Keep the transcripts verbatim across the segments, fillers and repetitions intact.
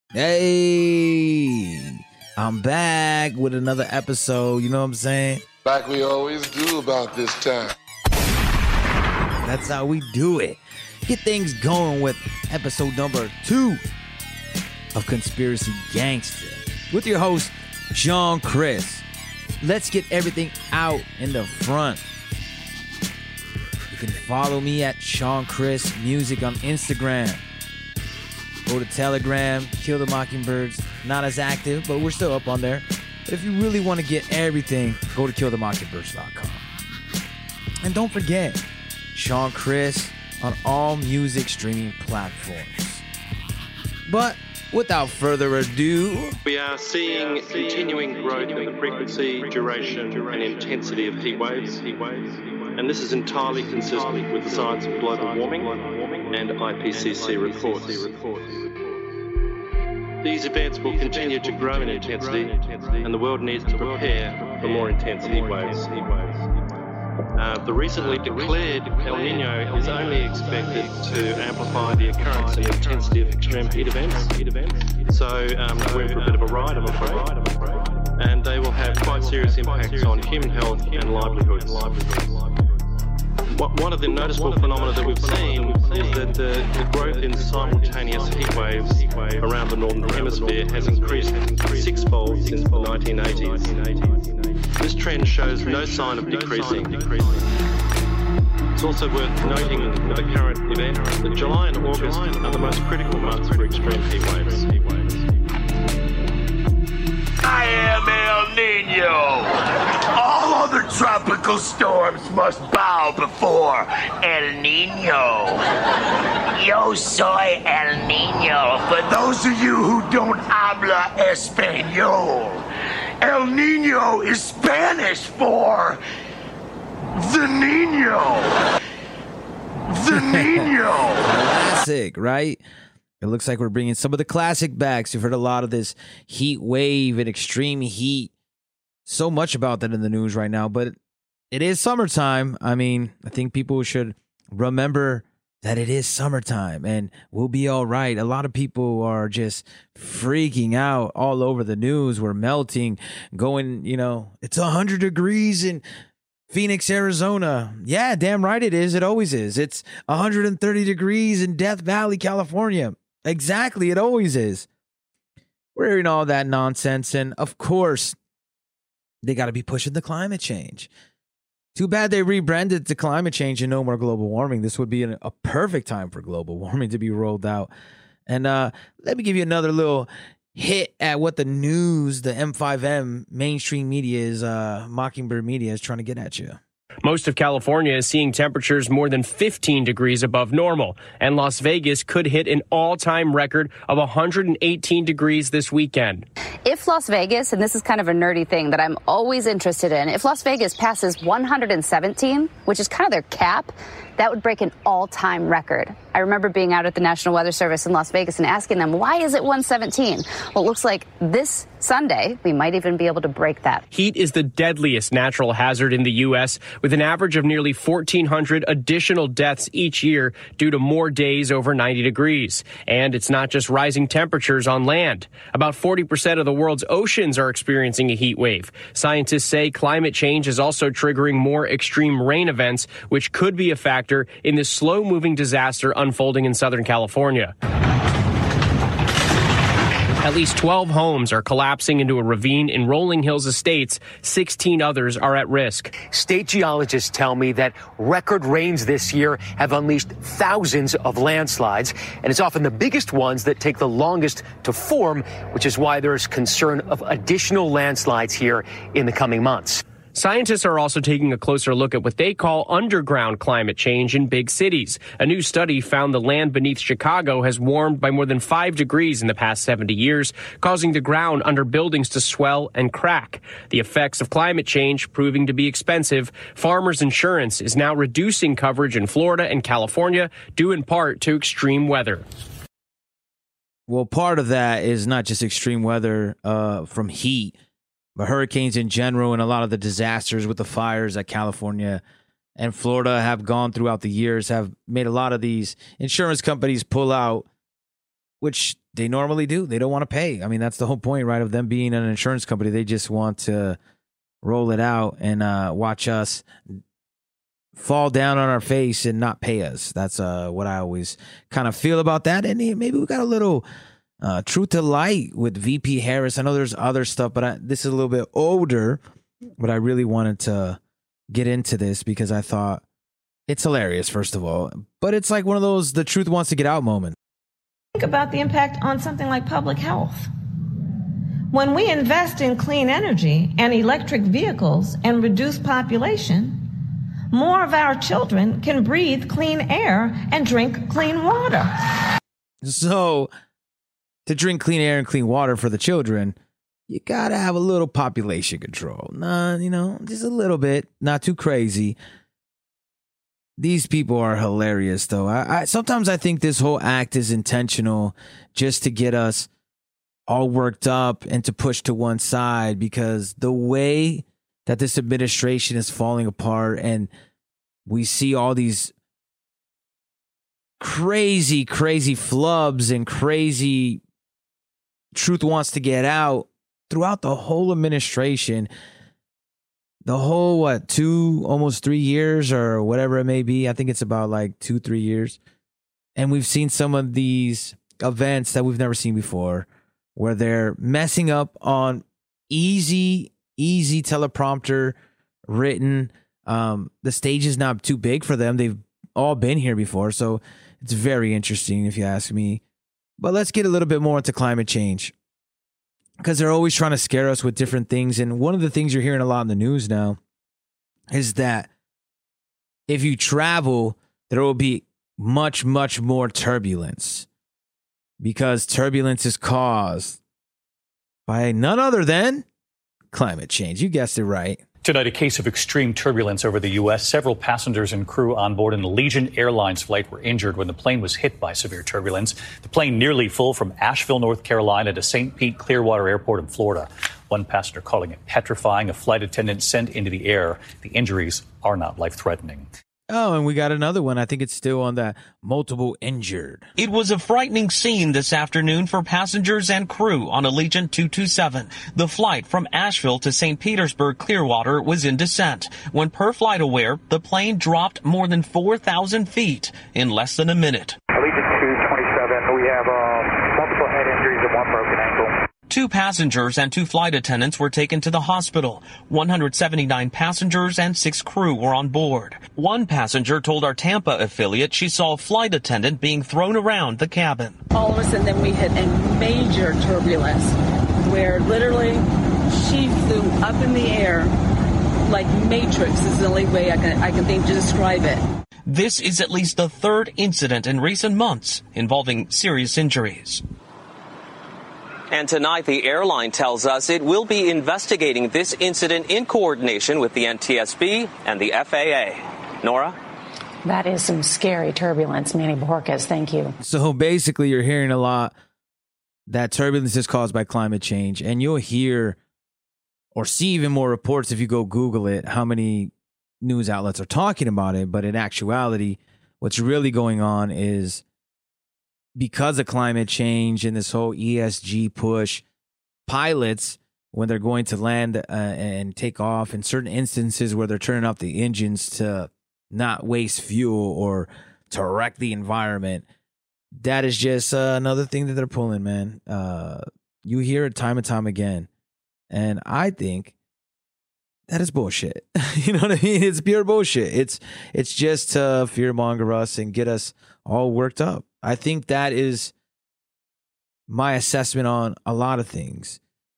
Hey, I'm back with another episode. You know what I'm saying? Like we always do about this time. That's how we do it. Get things going with episode number two of Conspiracy Gangster with your host, Sean Chris. Let's get everything out in the front. You can follow me at Sean Chris Music on Instagram. Go to Telegram, Kill the Mockingbirds. Not as active, but we're still up on there. But if you really want to get everything, go to kill the mockingbirds dot com. And don't forget, Sean Chris on all music streaming platforms. But without further ado, we are seeing continuing growth in the frequency, duration, and intensity of heat waves. And this is entirely consistent with the science of global warming and I P C C reports. These events will continue to grow in intensity, and the world needs to prepare for more intense heat waves. Uh, the recently declared El Nino is only expected to amplify the occurrence and intensity of extreme heat events. So um, we're in for a bit of a ride, I'm afraid. And they will have quite serious impacts on human health and livelihoods. One of the noticeable phenomena that we've seen is that the, the growth in simultaneous heat waves around the northern hemisphere has increased sixfold since the nineteen eighties. This trend shows no sign of decreasing. It's also worth noting for the current event that July and August are the most critical months for extreme heat waves. I am El Nino. All other tropical storms must bow before El Nino. Yo soy El Nino. For those of you who don't habla español, El Nino is Spanish for the Nino. The Nino. Classic, right? It looks like we're bringing some of the classic backs. You've heard a lot of this heat wave and extreme heat. So much about that in the news right now, but it is summertime. I mean, I think people should remember that it is summertime and we'll be all right. A lot of people are just freaking out all over the news. We're melting, going, you know, it's one hundred degrees in Phoenix, Arizona. Yeah, damn right it is. It always is. It's one hundred thirty degrees in Death Valley, California. Exactly, it always is. We're hearing all that nonsense, and of course, they got to be pushing the climate change. Too bad they rebranded to climate change and no more global warming. This would be an, a perfect time for global warming to be rolled out. And uh, let me give you another little hit at what the news, the M five M mainstream media is, uh, Mockingbird Media is trying to get at you. Most of California is seeing temperatures more than fifteen degrees above normal, and Las Vegas could hit an all-time record of one hundred eighteen degrees this weekend. If Las Vegas, and this is kind of a nerdy thing that I'm always interested in, if Las Vegas passes one hundred seventeen, which is kind of their cap, that would break an all-time record. I remember being out at the National Weather Service in Las Vegas and asking them, why is it one seventeen? Well, it looks like this Sunday, we might even be able to break that. Heat is the deadliest natural hazard in the U S, with an average of nearly fourteen hundred additional deaths each year due to more days over ninety degrees. And it's not just rising temperatures on land. About forty percent of the world's oceans are experiencing a heat wave. Scientists say climate change is also triggering more extreme rain events, which could be a factor in this slow-moving disaster unfolding in Southern California. At least twelve homes are collapsing into a ravine in Rolling Hills Estates. sixteen others are at risk. State geologists tell me that record rains this year have unleashed thousands of landslides, and it's often the biggest ones that take the longest to form, which is why there is concern of additional landslides here in the coming months. Scientists are also taking a closer look at what they call underground climate change in big cities. A new study found the land beneath Chicago has warmed by more than five degrees in the past seventy years, causing the ground under buildings to swell and crack. The effects of climate change proving to be expensive. Farmers Insurance is now reducing coverage in Florida and California, due in part to extreme weather. Well, part of that is not just extreme weather uh, from heat, but hurricanes in general, and a lot of the disasters with the fires that California and Florida have gone throughout the years have made a lot of these insurance companies pull out which they normally do. They don't want to pay. I mean, that's the whole point, right, of them being an insurance company. They just want to roll it out and uh, watch us fall down on our face and not pay us. That's uh, what I always kind of feel about that. And maybe we got a little uh, truth to light with V P Harris. I know there's other stuff, but I, this is a little bit older. But I really wanted to get into this because I thought it's hilarious, first of all. But it's like one of those the truth wants to get out moments. Think about the impact on something like public health. When we invest in clean energy and electric vehicles and reduce population, more of our children can breathe clean air and drink clean water. So, to drink clean air and clean water for the children, you gotta have a little population control. Nah, you know, just a little bit, not too crazy. These people are hilarious, though. I, I sometimes I think this whole act is intentional, just to get us all worked up and to push to one side, because the way that this administration is falling apart, and we see all these crazy, crazy flubs and crazy truth wants to get out throughout the whole administration. The whole, what, two, almost three years or whatever it may be. I think it's about like two, three years. And we've seen some of these events that we've never seen before, where they're messing up on easy, easy teleprompter written. Um, the stage is not too big for them. They've all been here before. So it's very interesting if you ask me. But let's get a little bit more into climate change, because they're always trying to scare us with different things. And one of the things you're hearing a lot in the news now is that if you travel, there will be much, much more turbulence, because turbulence is caused by none other than climate change. You guessed it right. Tonight, a case of extreme turbulence over the U S. Several passengers and crew on board an Allegiant Airlines flight were injured when the plane was hit by severe turbulence. The plane nearly full from Asheville, North Carolina to Saint Pete Clearwater Airport in Florida. One passenger calling it petrifying. A flight attendant sent into the air. The injuries are not life-threatening. Oh, and we got another one. I think it's still on that multiple injured. It was a frightening scene this afternoon for passengers and crew on Allegiant two two seven. The flight from Asheville to Saint Petersburg Clearwater was in descent when, per Flight Aware, the plane dropped more than four thousand feet in less than a minute. Allegiant two twenty-seven, we have uh, multiple head injuries and one broken ankle. Two passengers and two flight attendants were taken to the hospital. one hundred seventy-nine passengers and six crew were on board. One passenger told our Tampa affiliate she saw a flight attendant being thrown around the cabin. All of a sudden, then we hit a major turbulence where literally she flew up in the air like Matrix is the only way I can, I can think to describe it. This is at least the third incident in recent months involving serious injuries. And tonight, the airline tells us it will be investigating this incident in coordination with the N T S B and the F A A. Nora? That is some scary turbulence, Manny Bojorquez. Thank you. So basically, you're hearing a lot that turbulence is caused by climate change. And you'll hear or see even more reports if you go Google it, how many news outlets are talking about it. But in actuality, what's really going on is, because of climate change and this whole E S G push, pilots, when they're going to land uh, and take off, in certain instances where they're turning off the engines to not waste fuel or to wreck the environment, that is just uh, another thing that they're pulling, man. Uh, you hear it time and time again. And I think that is bullshit. You know what I mean? It's pure bullshit. It's, it's just to fearmonger us and get us all worked up. I think that is my assessment on a lot of things,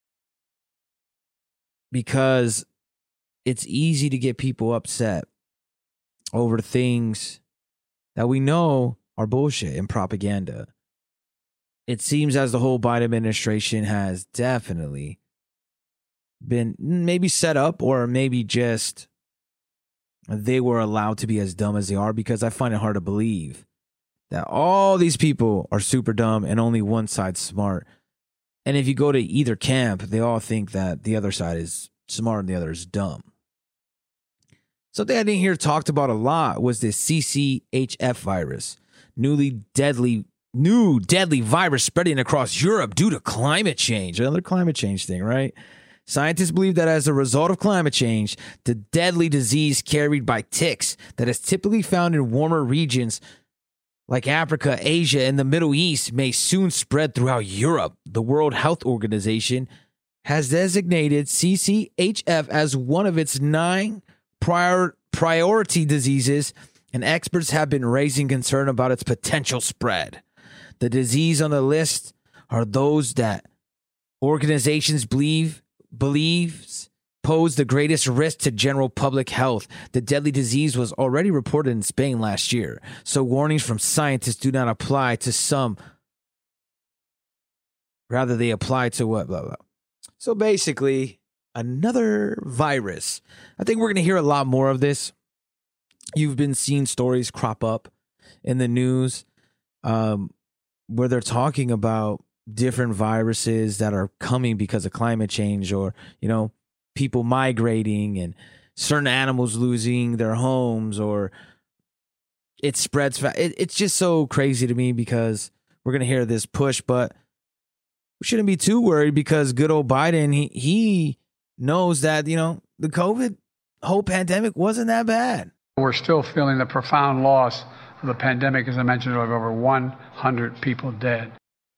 because it's easy to get people upset over things that we know are bullshit and propaganda. It seems as the whole Biden administration has definitely been maybe set up, or maybe just they were allowed to be as dumb as they are, because I find it hard to believe that all these people are super dumb and only one side's smart. And if you go to either camp, they all think that the other side is smart and the other is dumb. Something I didn't hear talked about a lot was this C C H F virus, newly deadly new deadly virus spreading across Europe due to climate change. Another climate change thing, right? Scientists believe that as a result of climate change, the deadly disease carried by ticks that is typically found in warmer regions like Africa, Asia, and the Middle East may soon spread throughout Europe. The World Health Organization has designated C C H F as one of its nine prior priority diseases, and experts have been raising concern about its potential spread. The disease on the list are those that organizations believe believes pose the greatest risk to general public health. The deadly disease was already reported in Spain last year, so warnings from scientists do not apply to some. Rather, they apply to what? Blah, blah. So basically, another virus. I think we're going to hear a lot more of this. You've been seeing stories crop up in the news um, where they're talking about different viruses that are coming because of climate change, or, you know, people migrating and certain animals losing their homes, or it spreads. Fa- it, it's just so crazy to me because we're going to hear this push, but we shouldn't be too worried because good old Biden, he, he knows that, you know, the COVID whole pandemic wasn't that bad. We're still feeling the profound loss of the pandemic. As I mentioned, of over one hundred people dead.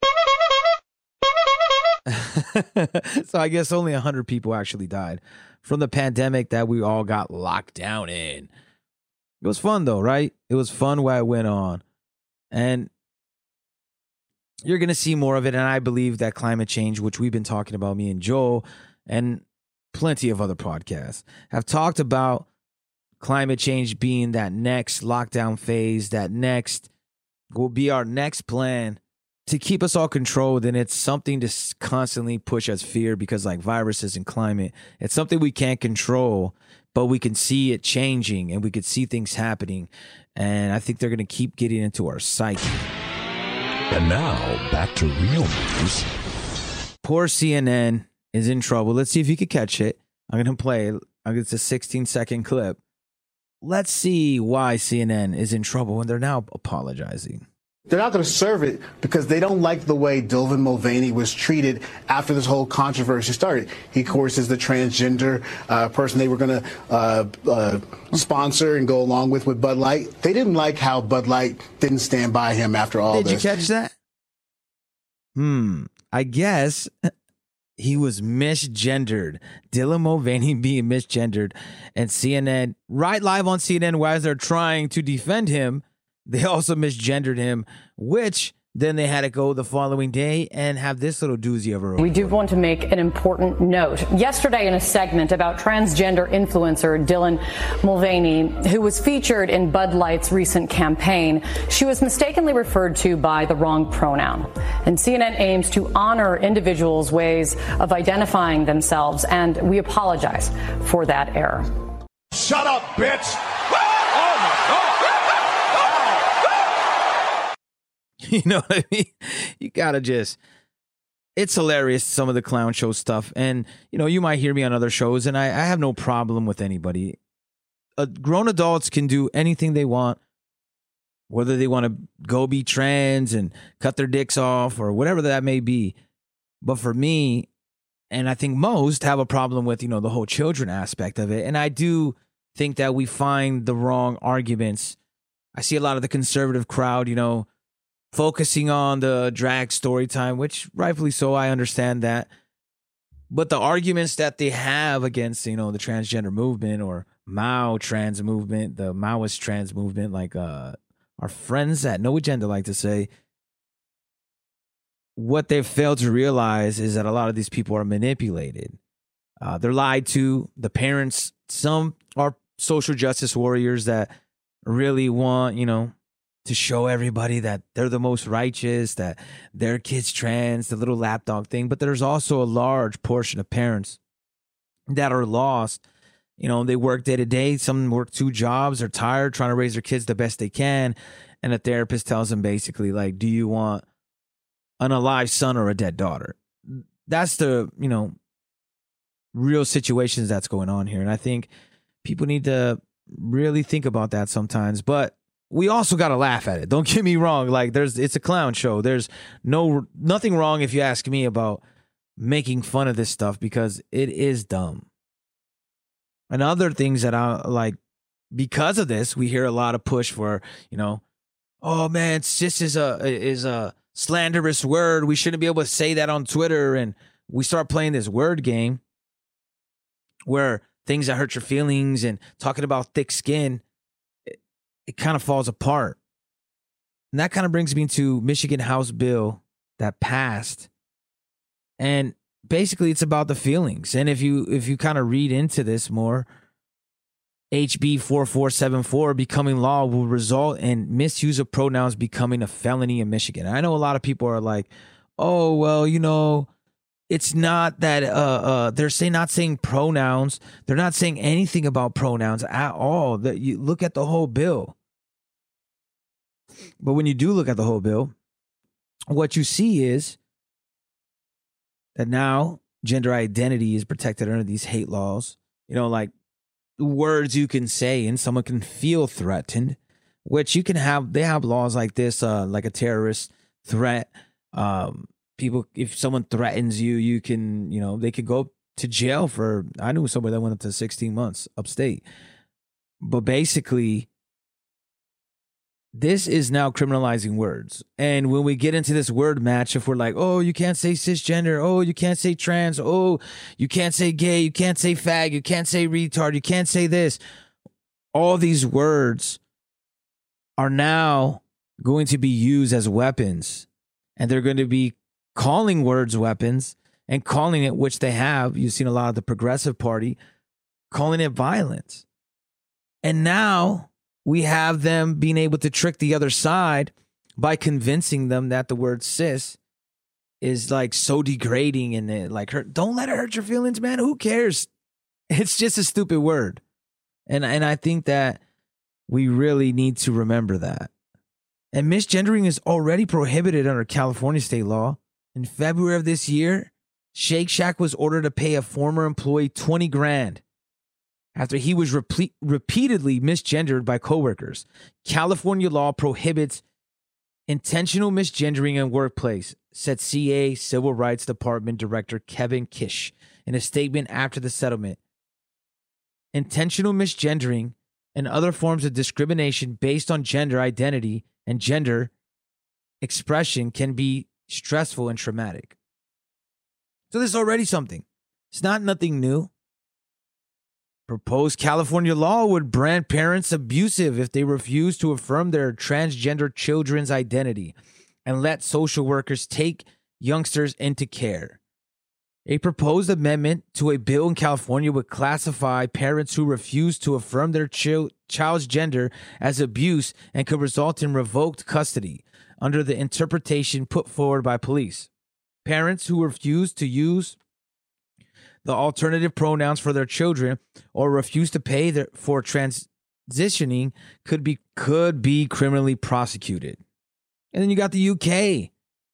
So I guess only one hundred people actually died from the pandemic that we all got locked down in. It was fun, though, right? It was fun while it went on. And you're going to see more of it. And I believe that climate change, which we've been talking about, me and Joel, and plenty of other podcasts, have talked about climate change being that next lockdown phase, that next will be our next plan to keep us all controlled. And it's something to constantly push us fear because, like viruses and climate, it's something we can't control, but we can see it changing and we could see things happening. And I think they're going to keep getting into our psyche. And now back to real news. Poor C N N is in trouble. Let's see if you could catch it. I'm going to play it. It's a sixteen second clip. Let's see why C N N is in trouble and they're now apologizing. They're not going to serve it because they don't like the way Dylan Mulvaney was treated after this whole controversy started. He, of course, is the transgender uh, person they were going to uh, uh, sponsor and go along with with Bud Light. They didn't like how Bud Light didn't stand by him after all Did this. Did you catch that? Hmm. I guess he was misgendered. Dylan Mulvaney being misgendered. And C N N, right live on C N N, while they're trying to defend him, they also misgendered him, which then they had to go the following day and have this little doozy of a report. We do want to make an important note. Yesterday in a segment about transgender influencer Dylan Mulvaney, who was featured in Bud Light's recent campaign, she was mistakenly referred to by the wrong pronoun. And C N N aims to honor individuals' ways of identifying themselves, and we apologize for that error. Shut up, bitch! You know what I mean? You gotta just, it's hilarious, some of the clown show stuff. And, you know, you might hear me on other shows, and I, I have no problem with anybody. Uh, grown adults can do anything they want, whether they want to go be trans and cut their dicks off or whatever that may be. But for me, and I think most have a problem with, you know, the whole children aspect of it. And I do think that we find the wrong arguments. I see a lot of the conservative crowd, you know, focusing on the drag story time, which rightfully so, I understand that. But the arguments that they have against, you know, the transgender movement or Mao trans movement, the Maoist trans movement, like uh, our friends at No Agenda like to say, what they've failed to realize is that a lot of these people are manipulated. Uh, they're lied to. The parents, some are social justice warriors that really want, you know, to show everybody that they're the most righteous, that their kid's trans, the little lapdog thing. But there's also a large portion of parents that are lost. You know, they work day to day. Some work two jobs. They're tired, trying to raise their kids the best they can. And a therapist tells them basically, like, do you want an alive son or a dead daughter? That's the, you know, real situations that's going on here. And I think people need to really think about that sometimes. But we also got to laugh at it. Don't get me wrong. Like there's, it's a clown show. There's no, nothing wrong if you ask me about making fun of this stuff because it is dumb. And other things that I like, because of this, we hear a lot of push for, you know, oh man, cis is a, is a slanderous word. We shouldn't be able to say that on Twitter. And we start playing this word game where things that hurt your feelings and talking about thick skin, it, it kind of falls apart. And that kind of brings me to Michigan House bill that passed. And basically it's about the feelings. And if you if you kind of read into this more, H B forty-four seventy-four becoming law will result in misuse of pronouns becoming a felony in Michigan. I know a lot of people are like, oh, well, you know, it's not that uh, uh, they're saying not saying pronouns. They're not saying anything about pronouns at all. That you look at the whole bill. But when you do look at the whole bill, what you see is that now gender identity is protected under these hate laws. You know, like words you can say and someone can feel threatened, which you can have. They have laws like this, uh, like a terrorist threat. Um, people, if someone threatens you, you can, you know, they could go to jail for, I knew somebody that went up to sixteen months upstate. But basically, this is now criminalizing words. And when we get into this word match, if we're like, oh, you can't say cisgender, oh, you can't say trans, oh, you can't say gay, you can't say fag, you can't say retard, you can't say this. All these words are now going to be used as weapons. And they're going to be calling words weapons and calling it, which they have. You've seen a lot of the Progressive Party calling it violence. And now we have them being able to trick the other side by convincing them that the word cis is like so degrading and it like hurt. Don't let it hurt your feelings, man. Who cares? It's just a stupid word. And, and I think that we really need to remember that. And misgendering is already prohibited under California state law. In February of this year, Shake Shack was ordered to pay a former employee twenty grand after he was reple- repeatedly misgendered by coworkers. California law prohibits intentional misgendering in workplace, said C A Civil Rights Department Director Kevin Kish in a statement after the settlement. Intentional misgendering and other forms of discrimination based on gender identity and gender expression can be stressful and traumatic. So this is already something. It's not nothing new. Proposed California law would brand parents abusive if they refuse to affirm their transgender children's identity and let social workers take youngsters into care. A proposed amendment to a bill in California would classify parents who refuse to affirm their ch- child's gender as abuse and could result in revoked custody under the interpretation put forward by police. Parents who refuse to use the alternative pronouns for their children or refuse to pay their, for transitioning could be could be criminally prosecuted. And then you got the U K,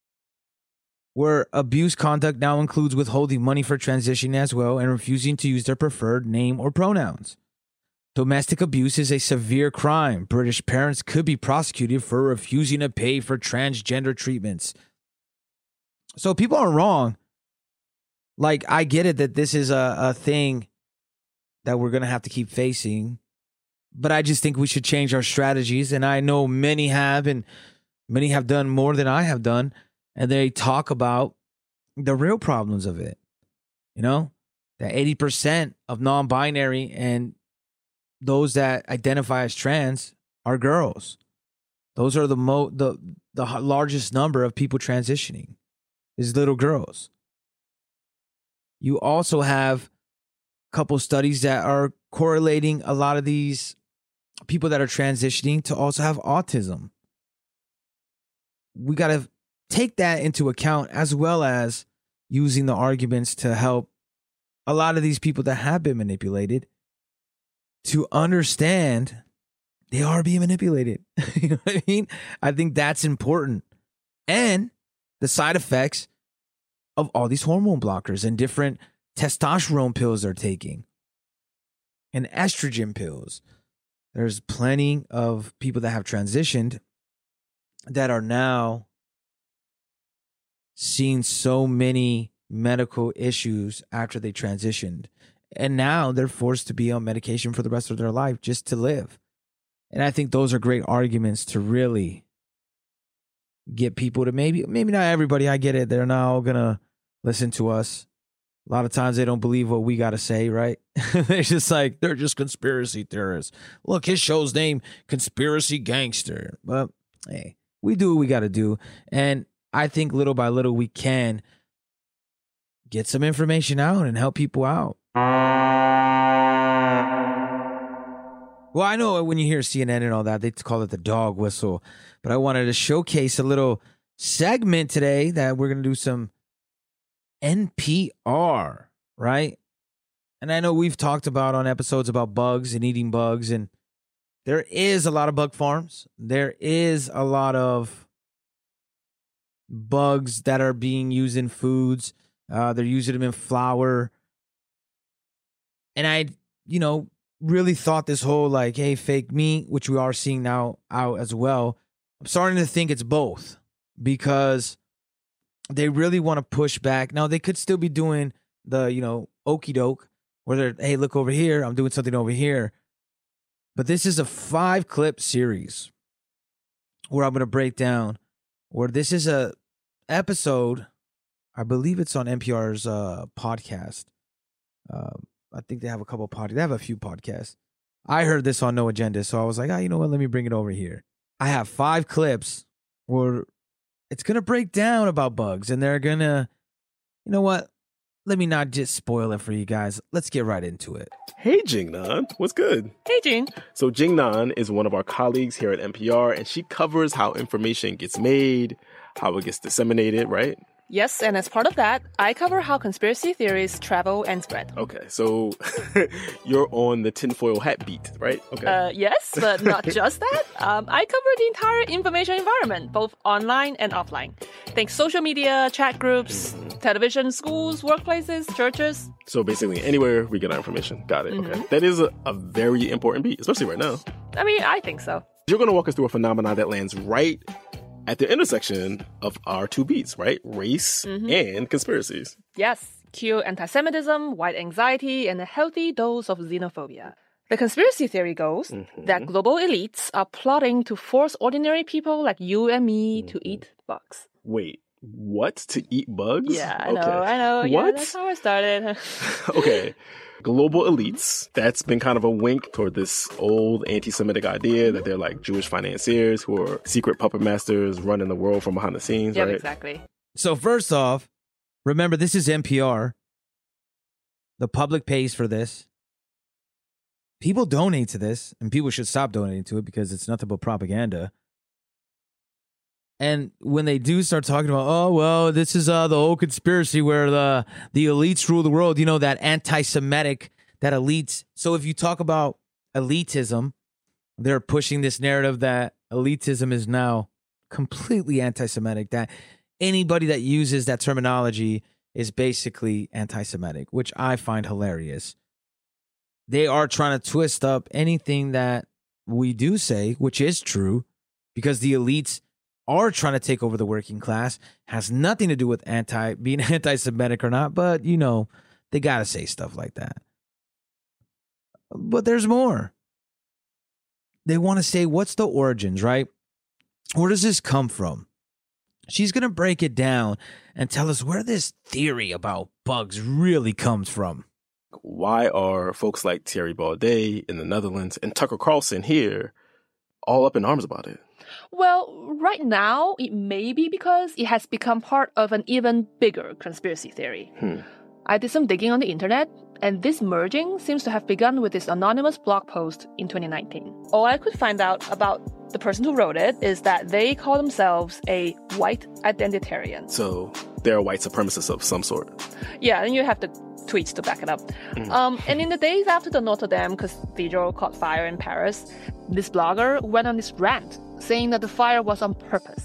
where abuse conduct now includes withholding money for transitioning as well and refusing to use their preferred name or pronouns. Domestic abuse is a severe crime. British parents could be prosecuted for refusing to pay for transgender treatments. So people are wrong. Like, I get it that this is a, a thing that we're going to have to keep facing, but I just think we should change our strategies. And I know many have, and many have done more than I have done. And they talk about the real problems of it. You know, that eighty percent of non-binary and those that identify as trans are girls. Those are the mo the the largest number of people transitioning is little girls. You also have a couple studies that are correlating a lot of these people that are transitioning to also have autism. We got to take that into account, as well as using the arguments to help a lot of these people that have been manipulated to understand they are being manipulated. You know what I mean? I think that's important. And the side effects of all these hormone blockers and different testosterone pills they're taking and estrogen pills. There's plenty of people that have transitioned that are now seeing so many medical issues after they transitioned. And now they're forced to be on medication for the rest of their life just to live. And I think those are great arguments to really get people to maybe, maybe not everybody, I get it. They're not all going to listen to us. A lot of times they don't believe what we got to say, right? They're just like, they're just conspiracy theorists. Look, his show's name, Conspiracy Gangster. But hey, we do what we got to do. And I think little by little we can get some information out and help people out. Well, I know when you hear C N N and all that, they call it the dog whistle. But I wanted to showcase a little segment today that we're going to do some N P R, right? And I know we've talked about on episodes about bugs and eating bugs, and there is a lot of bug farms. There is a lot of bugs that are being used in foods. Uh, they're using them in flour. And I, you know, really thought this whole like, hey, fake meat, which we are seeing now out as well. I'm starting to think it's both because they really want to push back. Now, they could still be doing the, you know, okie doke where they're, hey, look over here. I'm doing something over here. But this is a five clip series where I'm going to break down where this is a episode. I believe it's on N P R's uh, podcast. Uh, I think they have a couple of podcasts. They have a few podcasts. I heard this on No Agenda. So I was like, ah, you know what? Let me bring it over here. I have five clips where it's going to break down about bugs, and they're going to, you know what? Let me not just spoil it for you guys. Let's get right into it. Hey, Jingnan. What's good? Hey, Jing. So Jingnan is one of our colleagues here at N P R, and she covers how information gets made, how it gets disseminated, right? Yes, and as part of that, I cover how conspiracy theories travel and spread. Okay, so you're on the tinfoil hat beat, right? Okay. Uh, yes, but not just that. Um, I cover the entire information environment, both online and offline. Think social media, chat groups, mm-hmm. television, schools, workplaces, churches. So basically anywhere we get our information. Got it. Mm-hmm. Okay. That is a, a very important beat, especially right now. I mean, I think so. You're going to walk us through a phenomenon that lands right at the intersection of our two beats, right? Race mm-hmm. and conspiracies. Yes. Cue anti-Semitism, white anxiety, and a healthy dose of xenophobia. The conspiracy theory goes mm-hmm. that global elites are plotting to force ordinary people like you and me mm-hmm. to eat bugs. Wait, what? To eat bugs? Yeah, I know, okay. I know. What? Yeah, that's how I started. Okay. Global elites, that's been kind of a wink toward this old anti-Semitic idea that they're like Jewish financiers who are secret puppet masters running the world from behind the scenes, yep, right? Exactly. So first off, remember, this is N P R. The public pays for this. People donate to this, and people should stop donating to it because it's nothing but propaganda. And when they do start talking about, oh, well, this is uh, the whole conspiracy where the the elites rule the world, you know, that anti-Semitic, that elites. So if you talk about elitism, they're pushing this narrative that elitism is now completely anti-Semitic, that anybody that uses that terminology is basically anti-Semitic, which I find hilarious. They are trying to twist up anything that we do say, which is true, because the elites are trying to take over the working class. Has nothing to do with anti being anti-Semitic or not, but you know, they gotta say stuff like that. But there's more. They want to say, what's the origins, right? Where does this come from? She's gonna break it down and tell us where this theory about bugs really comes from. Why are folks like Thierry Baudet in the Netherlands and Tucker Carlson here all up in arms about it? Well, right now, it may be because it has become part of an even bigger conspiracy theory. Hmm. I did some digging on the internet, and this merging seems to have begun with this anonymous blog post in twenty nineteen. All I could find out about the person who wrote it is that they call themselves a white identitarian. So they're a white supremacist of some sort. Yeah, and you have the tweets to back it up. Mm. Um, and in the days after the Notre Dame Cathedral caught fire in Paris, this blogger went on this rant saying that the fire was on purpose.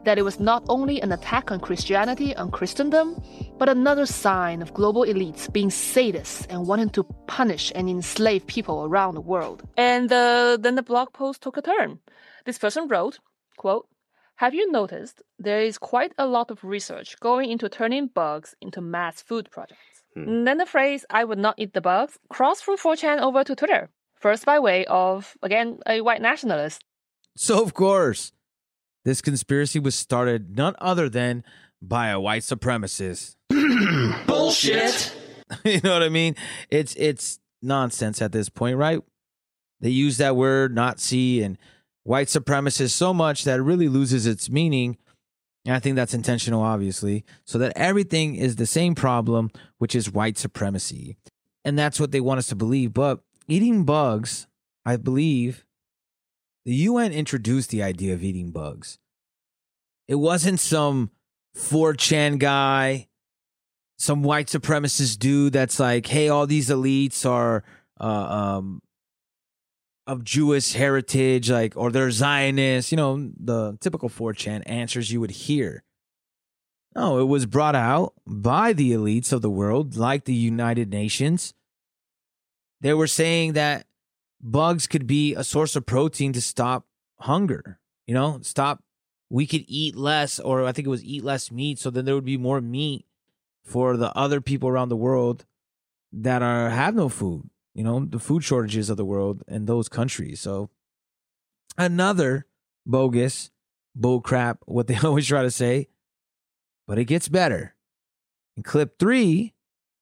that it was not only an attack on Christianity and Christendom, but another sign of global elites being sadists and wanting to punish and enslave people around the world. And uh, then the blog post took a turn. This person wrote, quote, "Have you noticed there is quite a lot of research going into turning bugs into mass food projects?" Hmm. And then the phrase, "I would not eat the bugs," crossed from four chan over to Twitter. First by way of, again, a white nationalist. So, of course, this conspiracy was started none other than by a white supremacist. Bullshit. You know what I mean? It's it's nonsense at this point, right? They use that word Nazi and white supremacist so much that it really loses its meaning. And I think that's intentional, obviously, so that everything is the same problem, which is white supremacy. And that's what they want us to believe. But eating bugs, I believe, the U N introduced the idea of eating bugs. It wasn't some four chan guy, some white supremacist dude that's like, hey, all these elites are uh, um, of Jewish heritage, like, or they're Zionists, you know, the typical four chan answers you would hear. No, it was brought out by the elites of the world, like the United Nations. They were saying that bugs could be a source of protein to stop hunger, you know, stop. We could eat less, or I think it was eat less meat, so then there would be more meat for the other people around the world that are have no food, you know, the food shortages of the world in those countries. So another bogus bull crap, what they always try to say, but it gets better. In clip three,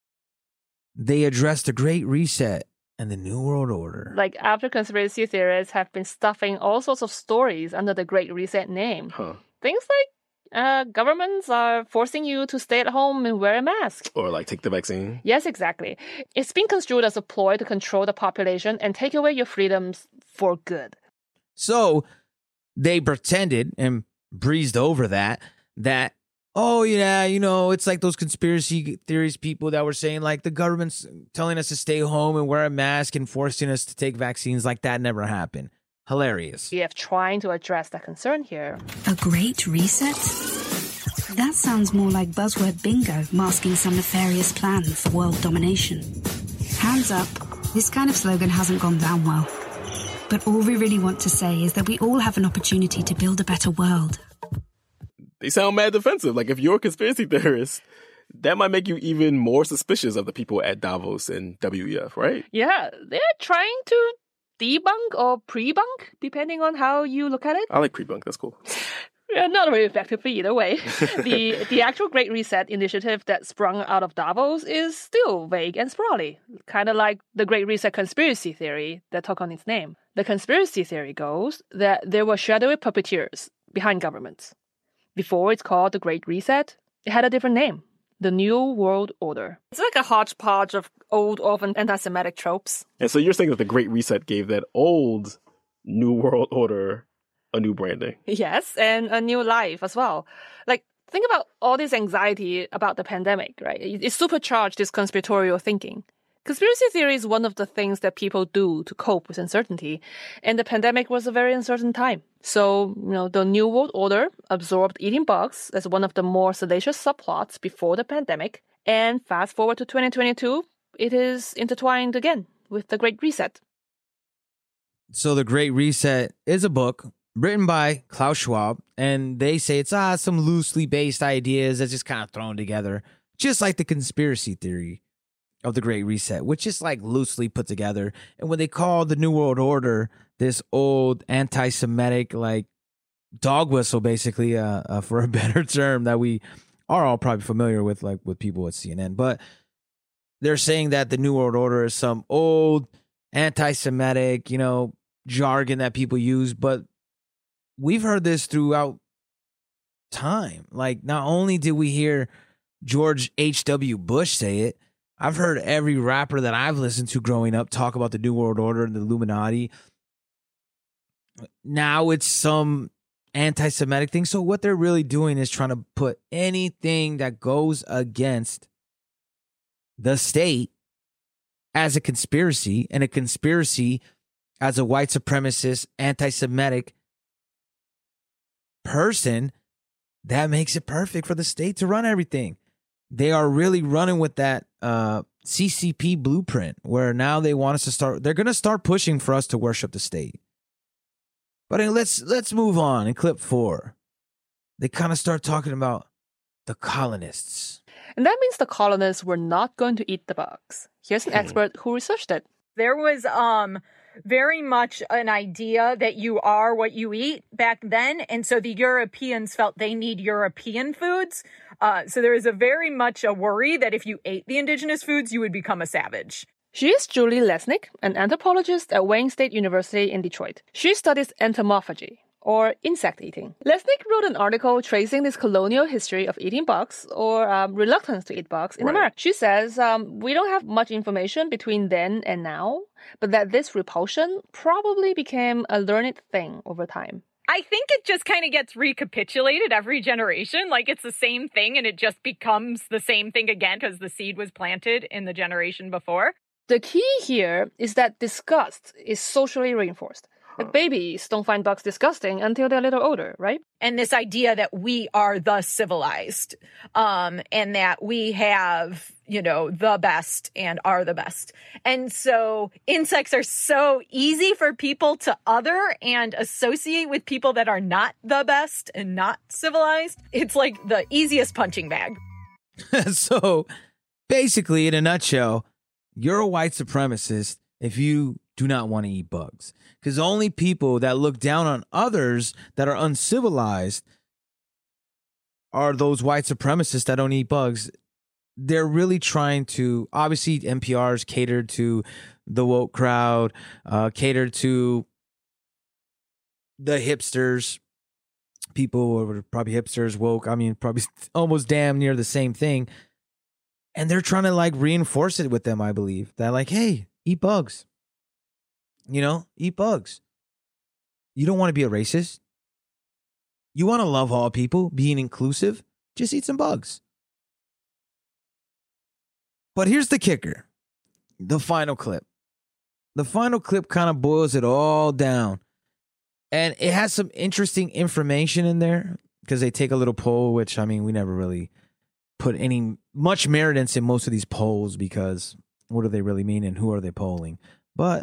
they address the Great Reset and the New World Order. Like, after conspiracy theorists have been stuffing all sorts of stories under the Great Reset name. Huh. Things like uh, governments are forcing you to stay at home and wear a mask. Or like take the vaccine. Yes, exactly. It's been construed as a ploy to control the population and take away your freedoms for good. So they pretended and breezed over that, that, oh, yeah, you know, it's like those conspiracy theories people that were saying, like, the government's telling us to stay home and wear a mask and forcing us to take vaccines. Like, that never happened. Hilarious. We have trying to address that concern here. A Great Reset? That sounds more like buzzword bingo masking some nefarious plan for world domination. Hands up, this kind of slogan hasn't gone down well. But all we really want to say is that we all have an opportunity to build a better world. They sound mad defensive. Like, if you're a conspiracy theorist, that might make you even more suspicious of the people at Davos and W E F, right? Yeah, they're trying to debunk or pre-bunk, depending on how you look at it. I like pre-bunk. That's cool. Yeah, not very effective either way. the The actual Great Reset initiative that sprung out of Davos is still vague and sprawly, kind of like the Great Reset conspiracy theory that took on its name. The conspiracy theory goes that there were shadowy puppeteers behind governments. Before it's called the Great Reset, it had a different name, the New World Order. It's like a hodgepodge of old, often anti-Semitic tropes. And so you're saying that the Great Reset gave that old New World Order a new branding. Yes, and a new life as well. Like, think about all this anxiety about the pandemic, right? It supercharged this conspiratorial thinking. Conspiracy theory is one of the things that people do to cope with uncertainty, and the pandemic was a very uncertain time. So, you know, the New World Order absorbed eating bugs as one of the more salacious subplots before the pandemic, and fast forward to twenty twenty-two, it is intertwined again with the Great Reset. So the Great Reset is a book written by Klaus Schwab, and they say it's ah some loosely based ideas that's just kind of thrown together, just like the conspiracy theory of the Great Reset, which is like loosely put together. And when they call the New World Order this old anti-Semitic like dog whistle, basically, uh, uh, for a better term that we are all probably familiar with, like with people at C N N, but they're saying that the New World Order is some old anti-Semitic, you know, jargon that people use, but we've heard this throughout time. Like, not only did we hear George H W Bush say it, I've heard every rapper that I've listened to growing up talk about the New World Order and the Illuminati. Now it's some anti-Semitic thing. So what they're really doing is trying to put anything that goes against the state as a conspiracy, and a conspiracy as a white supremacist, anti-Semitic person that makes it perfect for the state to run everything. They are really running with that uh, C C P blueprint where now they want us to start. They're going to start pushing for us to worship the state. But let's let's move on. In clip four, they kind of start talking about the colonists. And that means the colonists were not going to eat the bugs. Here's an expert who researched it. There was um very much an idea that you are what you eat back then. And so the Europeans felt they need European foods. Uh, so there is a very much a worry that if you ate the indigenous foods, you would become a savage. She is Julie Lesnick, an anthropologist at Wayne State University in Detroit. She studies entomophagy, or insect eating. Lesnick wrote an article tracing this colonial history of eating bugs, or um, reluctance to eat bugs in Right. America. She says, um, we don't have much information between then and now, but that this repulsion probably became a learned thing over time. I think it just kind of gets recapitulated every generation. Like it's the same thing and it just becomes the same thing again because the seed was planted in the generation before. The key here is that disgust is socially reinforced. Like babies don't find bugs disgusting until they're a little older, right? And this idea that we are the civilized, um, and that we have, you know, the best and are the best. And so insects are so easy for people to other and associate with people that are not the best and not civilized. It's like the easiest punching bag. So basically, in a nutshell, you're a white supremacist if you do not want to eat bugs. Because only people that look down on others that are uncivilized are those white supremacists that don't eat bugs. They're really trying to, obviously, N P R's catered to the woke crowd, uh, catered to the hipsters, people who are probably hipsters, woke, I mean, probably almost damn near the same thing. And they're trying to like reinforce it with them, I believe. That like, hey, eat bugs. You know, eat bugs. You don't want to be a racist. You want to love all people, being inclusive. Just eat some bugs. But here's the kicker. The final clip. The final clip kind of boils it all down. And it has some interesting information in there because they take a little poll, which, I mean, we never really put any much merit in most of these polls because what do they really mean and who are they polling? But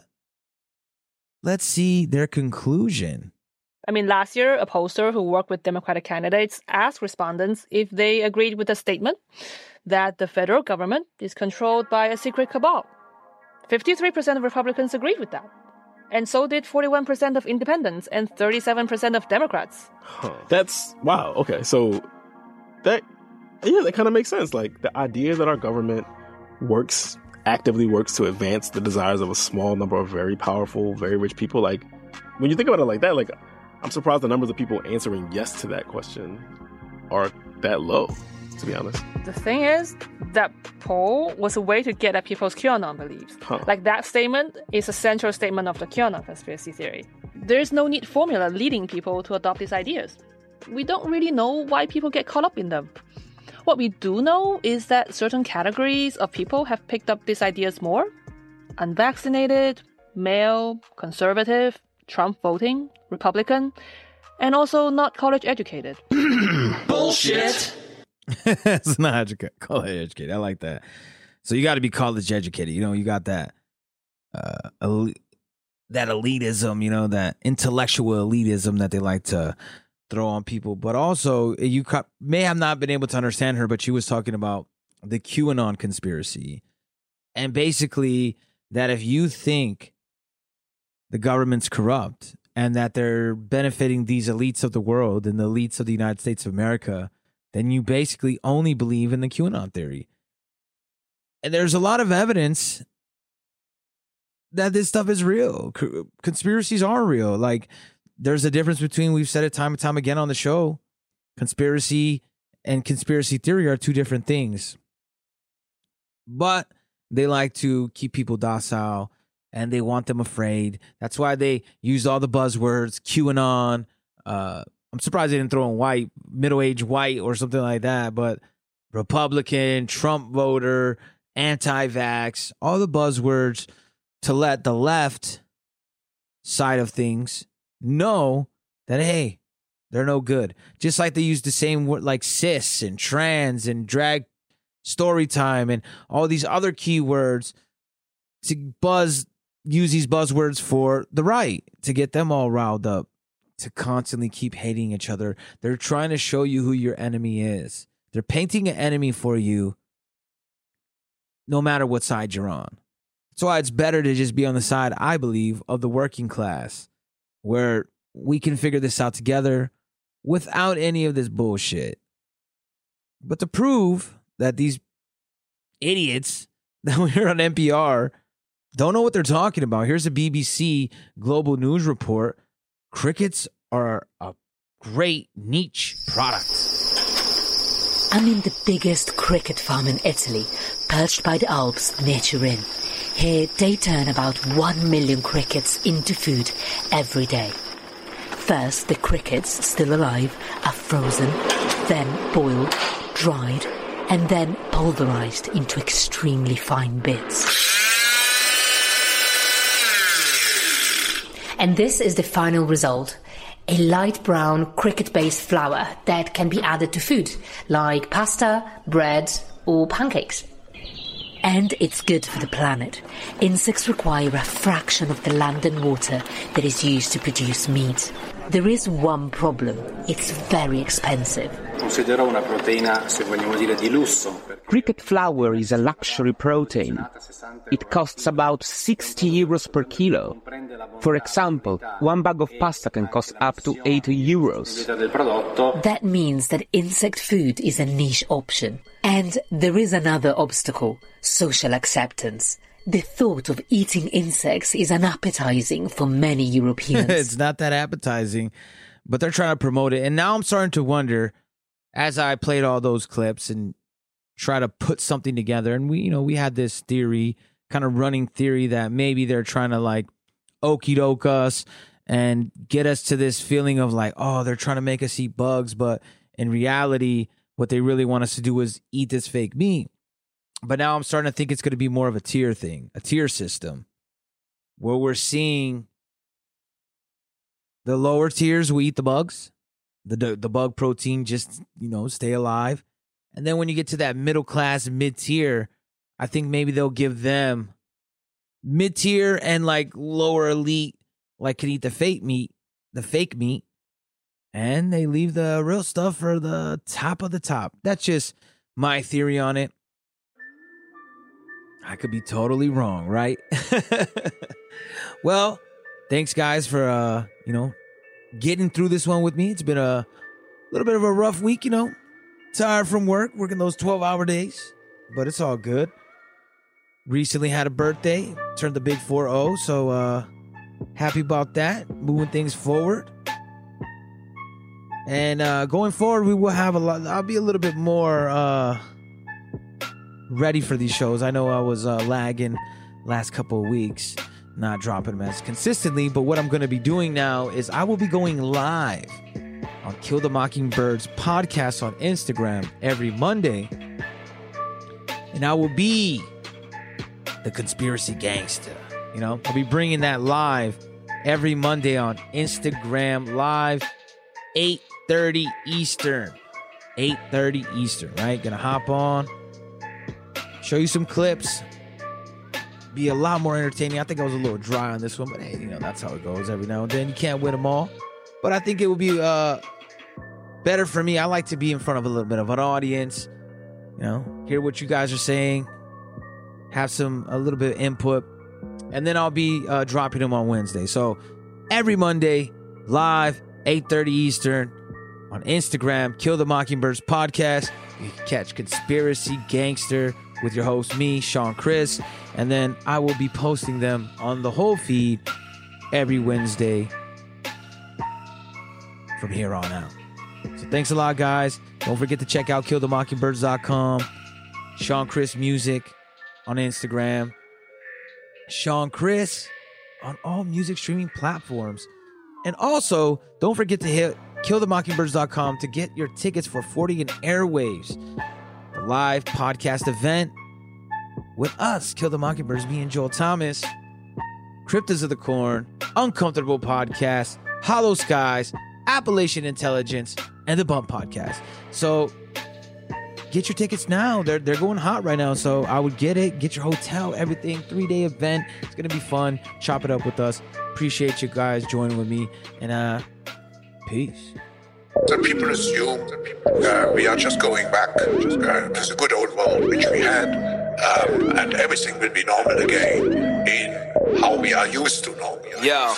let's see their conclusion. I mean, last year, a pollster who worked with Democratic candidates asked respondents if they agreed with the statement that the federal government is controlled by a secret cabal. fifty-three percent of Republicans agreed with that. And so did forty-one percent of independents and thirty-seven percent of Democrats. Huh. That's, wow, okay. So that, yeah, that kind of makes sense. Like the idea that our government works, actively works to advance the desires of a small number of very powerful, very rich people. Like when you think about it like that, like I'm surprised the numbers of people answering yes to that question are that low, to be honest. The thing is, that poll was a way to get at people's QAnon beliefs. Huh. Like that statement is a central statement of the QAnon conspiracy theory. There's no neat formula leading people to adopt these ideas. We don't really know why people get caught up in them. What we do know is that certain categories of people have picked up these ideas more. Unvaccinated, male, conservative, Trump voting, Republican, and also not college educated. Bullshit! It's not educa- college educated. I like that. So you got to be college educated. You know, you got that uh, el- that elitism, you know, that intellectual elitism that they like to throw on people. But also, you ca- may have not been able to understand her, but she was talking about the QAnon conspiracy. And basically, that if you think the government's corrupt and that they're benefiting these elites of the world and the elites of the United States of America, then you basically only believe in the QAnon theory. And there's a lot of evidence that this stuff is real. Co- conspiracies are real. Like, there's a difference between, we've said it time and time again on the show, conspiracy and conspiracy theory are two different things. But they like to keep people docile and they want them afraid. That's why they use all the buzzwords, QAnon. Uh, I'm surprised they didn't throw in white, middle-aged white or something like that. But Republican, Trump voter, anti-vax, all the buzzwords to let the left side of things know that, hey, They're no good. Just like they use the same word like cis and trans and drag story time and all these other keywords to buzz, use these buzzwords for the right, to get them all riled up, to constantly keep hating each other. They're trying to show you who your enemy is. They're painting an enemy for you no matter what side you're on. That's why it's better to just be on the side, I believe, of the working class, where we can figure this out together without any of this bullshit. But to prove that these idiots that we hear on N P R don't know what they're talking about, here's a B B C Global News report. Crickets are a great niche product. I'm in the biggest cricket farm in Italy, perched by the Alps near Turin. Here, they turn about one million crickets into food every day. First, the crickets, still alive, are frozen, then boiled, dried, and then pulverized into extremely fine bits. And this is the final result. A light brown cricket-based flour that can be added to food, like pasta, bread, or pancakes. And it's good for the planet. Insects require a fraction of the land and water that is used to produce meat. There is one problem. It's very expensive. Considero una proteina, se vogliamo dire, di lusso. Cricket flour is a luxury protein. It costs about sixty euros per kilo. For example, one bag of pasta can cost up to eighty euros. That means that insect food is a niche option. And there is another obstacle: social acceptance. The thought of eating insects is unappetizing for many Europeans. It's not that appetizing, but they're trying to promote it. And now I'm starting to wonder, as I played all those clips and try to put something together, and we, you know, we had this theory, kind of running theory, that maybe they're trying to like okie doke us and get us to this feeling of like, oh, they're trying to make us eat bugs, but in reality, what they really want us to do is eat this fake meat. But now I'm starting to think it's going to be more of a tier thing, a tier system, where we're seeing the lower tiers will eat the bugs, the, the the bug protein just, you know, stay alive. And then when you get to that middle class, mid tier, I think maybe they'll give them mid tier and like lower elite, like can eat the fake meat, the fake meat, and they leave the real stuff for the top of the top. That's just my theory on it. I could be totally wrong, right? Well, thanks guys for, uh, you know, getting through this one with me. It's been a little bit of a rough week, you know, tired from work, working those twelve hour days, but it's all good. Recently had a birthday, turned the big four oh, so uh, happy about that, moving things forward. And uh, going forward, we will have a lot, I'll be a little bit more, uh, ready for these shows. I know I was uh, lagging last couple of weeks, not dropping them as consistently, but what I'm going to be doing now is I will be going live on Kill the Mockingbird's podcast on Instagram every Monday, and I will be the conspiracy gangster. You know, I'll be bringing that live every Monday on Instagram Live, eight thirty Eastern. eight thirty Eastern, right? Gonna hop on, show you some clips, be a lot more entertaining. I think I was a little dry on this one, but hey, you know, that's how it goes every now and then. You can't win them all. But I think it would be uh, better for me. I like to be in front of a little bit of an audience, you know, hear what you guys are saying, have some, a little bit of input, and then I'll be uh, dropping them on Wednesday. So every Monday, live, eight thirty Eastern, on Instagram, Kill the Mockingbirds podcast. You can catch Conspiracy Gangster with your host, me, Sean Chris, and then I will be posting them on the whole feed every Wednesday from here on out. So thanks a lot, guys. Don't forget to check out kill the mockingbirds dot com, Sean Chris Music on Instagram, Sean Chris on all music streaming platforms. And also, don't forget to hit kill the mockingbirds dot com to get your tickets for forty and Airwaves, the live podcast event with us, Kill the Mockingbirds, me and Joel Thomas, Cryptids of the Corn, Uncomfortable Podcast, Hollow Skies, Appalachian Intelligence, and the Bump Podcast. So get your tickets now. They're they're going hot right now. So I would get it. Get your hotel, everything. Three-day event. It's going to be fun. Chop it up with us. Appreciate you guys joining with me. And uh, peace. Some people assume uh, we are just going back just, uh, to the good old world which we had, um, and everything will be normal again in how we are used to normal. Yo.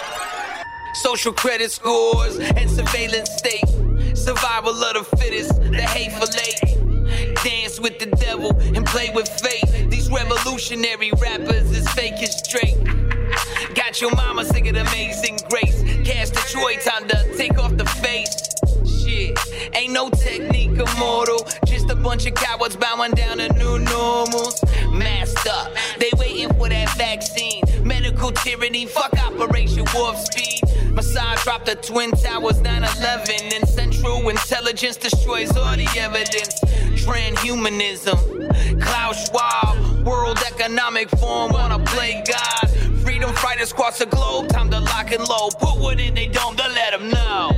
Social credit scores and surveillance state. Survival of the fittest, the hateful late. Dance with the devil and play with fate. These revolutionary rappers is fake as straight. Got your mama singing Amazing Grace. Cast Detroit, time to take off the face. Shit, ain't no technique immortal. Just a bunch of cowards bowing down to new normals. Masked up, they waiting for that vaccine. Medical tyranny, fuck Operation Warp Speed. Mossad dropped the Twin Towers, nine eleven. And Central Intelligence destroys all the evidence. Transhumanism, Klaus Schwab, World Economic Forum wanna play God. Freedom fighters across the globe, time to lock and load. Put one in they dome to let them know.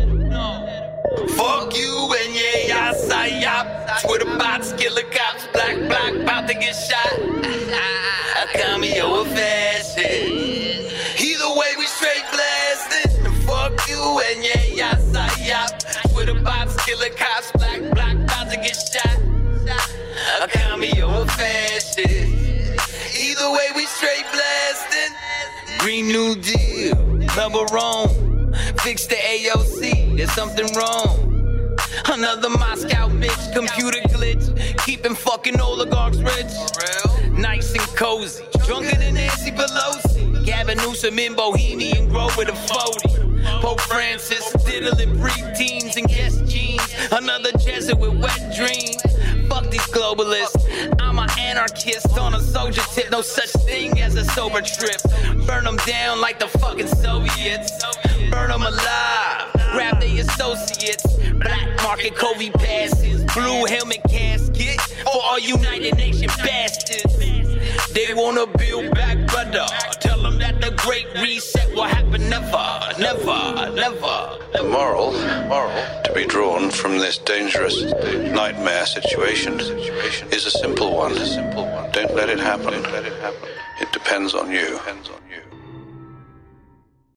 Fuck you and yeah, yeah, psyop. Twitter bots, killer cops, black, black, about to get shot. A cameo fashion. Either way, we straight blasting. Fuck you and yeah, yeah, psyop. Twitter bots, killer cops, black, black, about to get shot. A cameo fashion. Either way, we straight blasting. Green New Deal, double wrong. Fix the A O C, there's something wrong. Another Moscow bitch, computer glitch. Keeping fucking oligarchs rich. Nice and cozy, drunker than Nancy Pelosi. Gavin Newsom in Bohemian Grove with a forty. Pope Francis diddling preteens and guest jeans. Another Jesuit with wet dreams. Fuck these globalists. I'm an anarchist on a soldier tip. No such thing as a sober trip. Burn them down like the fucking Soviets. Burn them alive. Grab the associates. Black market COVID passes. Blue helmet casket for all United Nations bastards. They wanna build back better. Tell them that the great reset will happen never, never, never. The moral, moral to be drawn from this dangerous nightmare situation is a simple one. Don't let it happen. Don't let it happen. It depends on you. Depends on you.